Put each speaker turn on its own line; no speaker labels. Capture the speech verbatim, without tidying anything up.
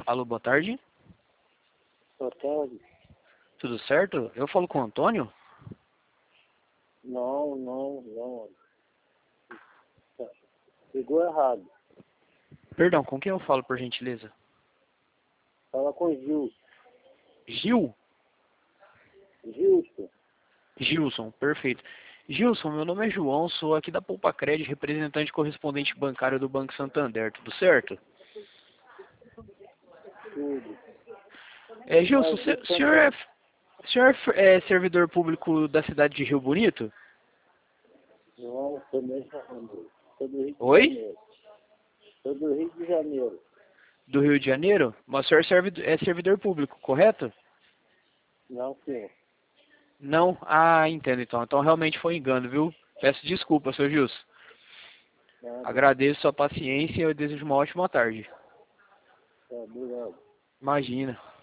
Alô, boa tarde.
Boa tarde.
Tudo certo? Eu falo com o Antônio?
Não, não, não. Tá. Pegou errado.
Perdão, com quem eu falo, por gentileza?
Fala com Gil.
Gil?
Gilson.
Gilson, perfeito. Gilson, meu nome é João, sou aqui da Poupa Cred, representante correspondente bancário do Banco Santander, tudo certo?
Tudo.
É, Gilson,
Mas
se-
do
o senhor, é,
Santander.
o senhor é servidor público da cidade de Rio Bonito?
Não, também não. Sou do Rio de
Oi?
Janeiro. Sou do Rio de Janeiro.
Do Rio de Janeiro? Mas o senhor serve- é servidor público, correto?
Não, senhor.
Não? Ah, entendo então. Então realmente foi engano, viu? Peço desculpa, seu Gilson.
Nada.
Agradeço sua paciência e eu desejo uma ótima tarde.
Tá, obrigado.
Imagina.